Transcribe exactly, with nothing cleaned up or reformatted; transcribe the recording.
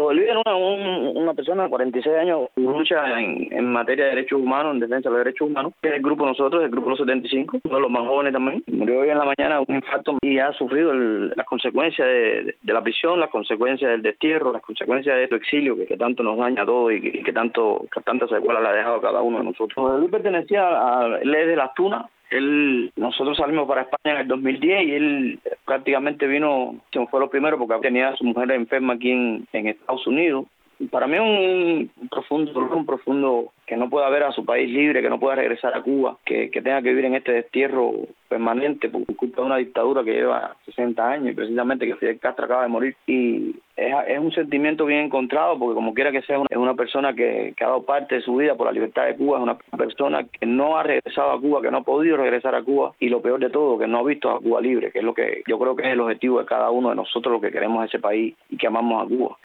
Bolivia era una, un- una persona de cuarenta y seis años que lucha en, en materia de derechos humanos, en defensa de los derechos humanos, que es el grupo nosotros, el grupo Los setenta y cinco, uno de los más jóvenes también. Murió hoy en la mañana un infarto y ha sufrido el- las consecuencias de, de la prisión, las consecuencias del destierro, las consecuencias de este exilio que, que tanto nos daña a todos y que, y que tanto que tantas secuelas le ha dejado a cada uno de nosotros. Él pertenecía a, él es de Las Tunas. Él, nosotros salimos para España en el dos mil diez y él prácticamente vino, se fue lo primero porque tenía a su mujer enferma aquí en, en Estados Unidos. Y para mí es un, un profundo dolor, un profundo que no pueda ver a su país libre, que no pueda regresar a Cuba, que, que tenga que vivir en este destierro permanente por culpa de una dictadura que lleva sesenta años y precisamente que Fidel Castro acaba de morir. Y es, es un sentimiento bien encontrado porque como quiera que sea, es una persona que, que ha dado parte de su vida por la libertad de Cuba, es una persona que no ha regresado a Cuba, que no ha podido regresar a Cuba y lo peor de todo, que no ha visto a Cuba libre, que es lo que yo creo que es el objetivo de cada uno de nosotros, lo que queremos ese país y que amamos a Cuba.